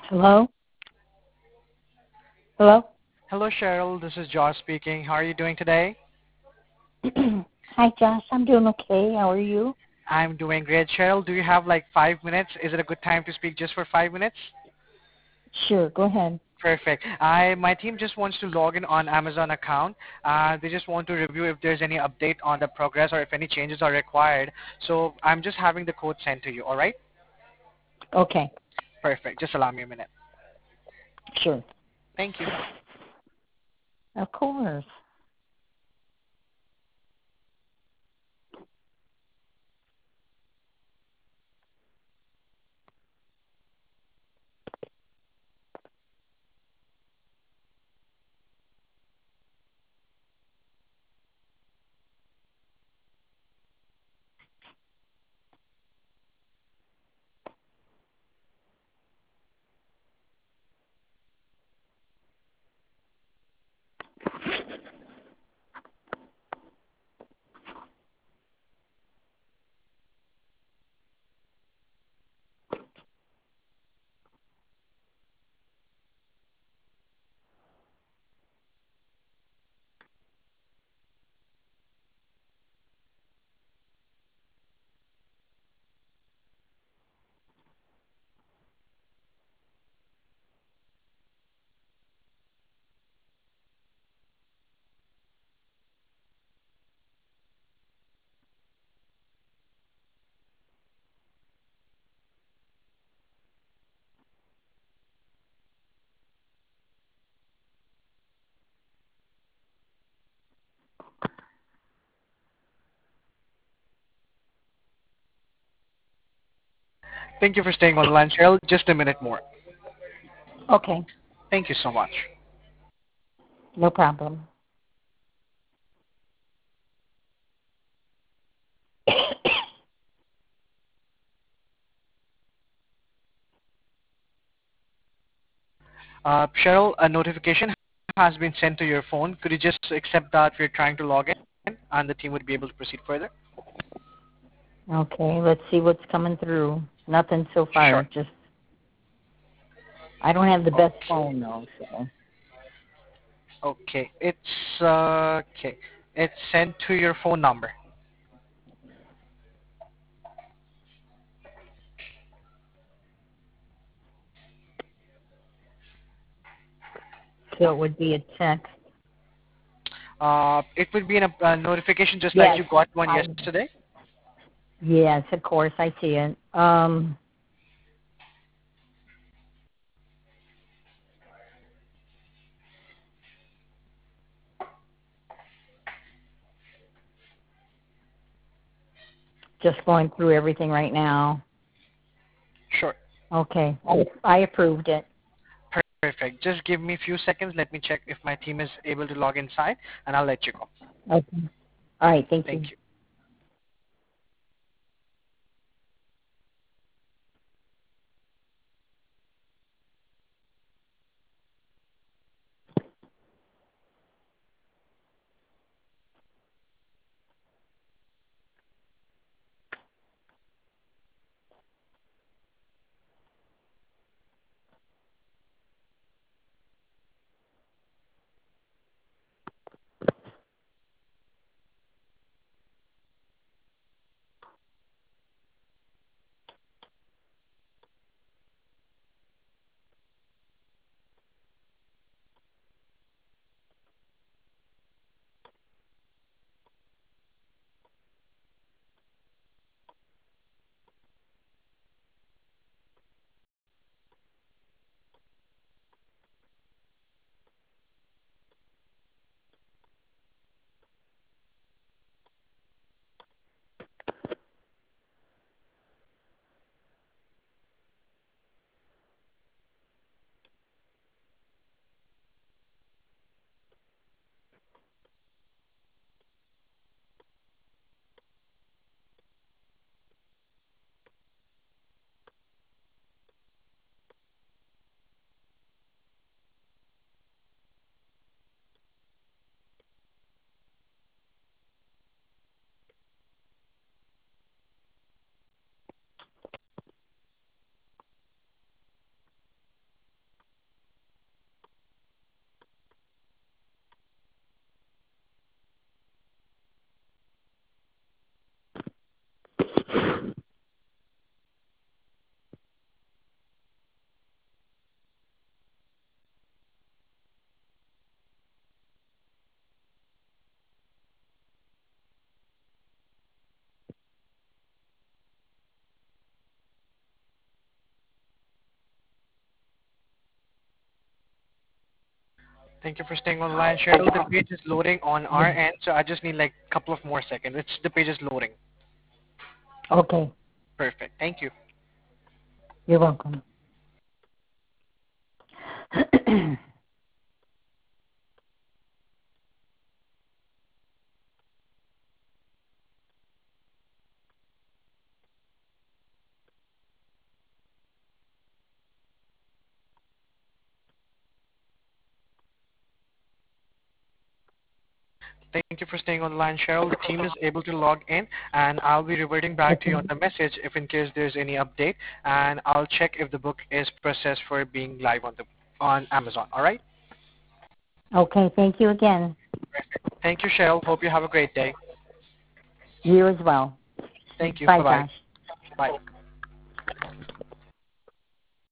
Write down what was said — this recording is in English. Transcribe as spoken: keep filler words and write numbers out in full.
Hello? Hello? Hello, Cheryl. This is Josh speaking. How are you doing today? Hi, Josh. I'm doing okay. How are you? I'm doing great. Cheryl, do you have like five minutes? Is it a good time to speak just for five minutes? Sure, go ahead. Perfect. I my team just wants to log in on Amazon account. Uh, they just want to review if there's any update on the progress or if any changes are required. So I'm just having the code sent to you. All right? Okay, Perfect. Just allow me a minute. sure. Thank you. Of course. Thank you for staying on the line, Cheryl. Just a minute more. Okay, Thank you so much. no problem. Uh, Cheryl, a notification has been sent to your phone. Could you just accept that we're trying to log in and the team would be able to proceed further? Okay, let's see what's coming through. Nothing so Sure. far. Just I don't have the best Okay. phone though, so Okay. It's uh, okay. It's sent to your phone number. so it would be a text. Uh, it would be in a uh, notification just like Yes, you got one I yesterday. yes, of course I see it. Um, just going through everything right now. Sure. Okay, I, I approved it. Perfect. Just give me a few seconds. Let me check if my team is able to log inside, and I'll let you go. Okay. All right, thank Thank you. you. Thank you for staying on the line, Cheryl. The page is loading on our Yeah. end, so I just need like a couple of more seconds. It's the page is loading. Okay. Perfect. Thank you. You're welcome. Thank you for staying on the line, Cheryl. The team is able to log in, and I'll be reverting back to you on Okay. the message if in case there's any update, and I'll check if the book is processed for being live on the on Amazon. All right? Okay. Thank you again. Thank you, Cheryl. Hope you have a great day. You as well. Thank you. Bye, Bye-bye. Josh. Bye.